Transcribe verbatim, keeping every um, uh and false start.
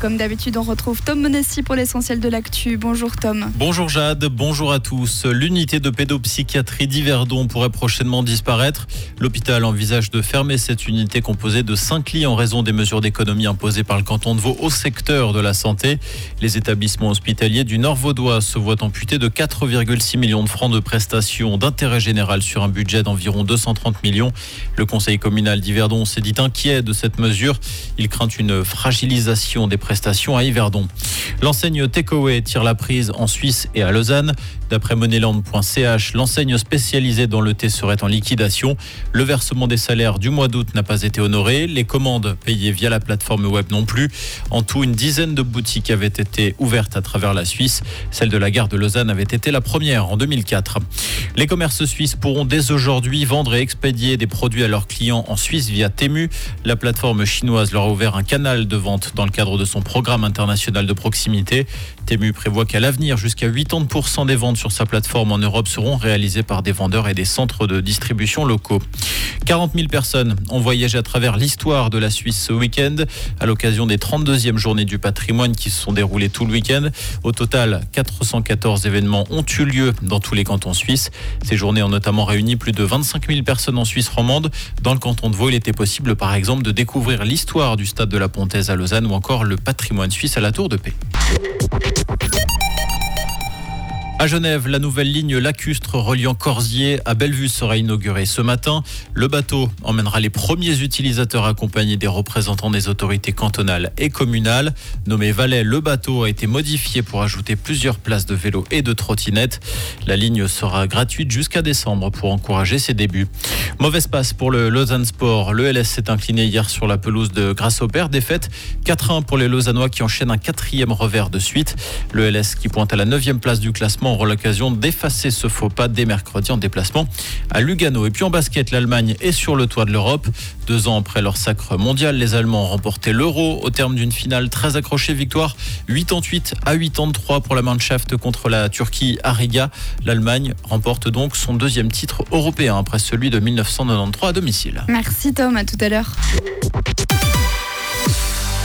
comme d'habitude, on retrouve Tom Monessi pour l'essentiel de l'actu. Bonjour Tom. Bonjour Jade, bonjour à tous. L'unité de pédopsychiatrie d'Yverdon pourrait prochainement disparaître. L'hôpital envisage de fermer cette unité composée de cinq lits en raison des mesures d'économie imposées par le canton de Vaud au secteur de la santé. Les établissements hospitaliers du Nord vaudois se voient amputés de quatre virgule six millions de francs de prestations d'intérêt général sur un budget d'environ deux cent trente millions. Le conseil communal d'Yverdon s'est dit inquiet de cette mesure. Il craint une fragilisation des prestations à Yverdon. L'enseigne Takeaway tire la prise en Suisse et à Lausanne. D'après moneyland point c h, l'enseigne spécialisée dans le thé serait en liquidation. Le versement des salaires du mois d'août n'a pas été honoré. Les commandes payées via la plateforme web non plus. En tout, une dizaine de boutiques avaient été ouvertes à travers la Suisse. Celle de la gare de Lausanne avait été la première en deux mille quatre. Les commerces suisses pourront dès aujourd'hui vendre et expédier des produits à leurs clients en Suisse via Temu. La plateforme chinoise leur a ouvert un canal de vente dans le cadre de son programme international de proximité. Temu prévoit qu'à l'avenir, jusqu'à quatre-vingt-dix pour cent des ventes sur sa plateforme en Europe seront réalisées par des vendeurs et des centres de distribution locaux. quarante mille personnes ont voyagé à travers l'histoire de la Suisse ce week-end à l'occasion des trente-deuxièmes journées du patrimoine qui se sont déroulées tout le week-end. Au total, quatre cent quatorze événements ont eu lieu dans tous les cantons suisses. Ces journées ont notamment réuni plus de vingt-cinq mille personnes en Suisse romande. Dans le canton de Vaud, il était possible par exemple de découvrir l'histoire du stade de la Pontaise à Lausanne ou encore le patrimoine suisse à la Tour de Paix. À Genève, la nouvelle ligne lacustre reliant Corsier à Bellevue sera inaugurée ce matin. Le bateau emmènera les premiers utilisateurs accompagnés des représentants des autorités cantonales et communales. Nommé Valais, le bateau a été modifié pour ajouter plusieurs places de vélo et de trottinettes. La ligne sera gratuite jusqu'à décembre pour encourager ses débuts. Mauvaise passe pour le Lausanne Sport. Le L S s'est incliné hier sur la pelouse de Grasshopper. Défaite quatre à un pour les Lausannois qui enchaînent un quatrième revers de suite. Le L S qui pointe à la neuvième place du classement aura l'occasion d'effacer ce faux pas dès mercredi en déplacement à Lugano. Et puis en basket, l'Allemagne est sur le toit de l'Europe. Deux ans après leur sacre mondial, les Allemands ont remporté l'Euro au terme d'une finale très accrochée. Victoire quatre-vingt-huit à quatre-vingt-trois pour la Mannschaft contre la Turquie à Riga. L'Allemagne remporte donc son deuxième titre européen après celui de mille neuf cent quatre-vingt-treize à domicile. Merci Tom, à tout à l'heure.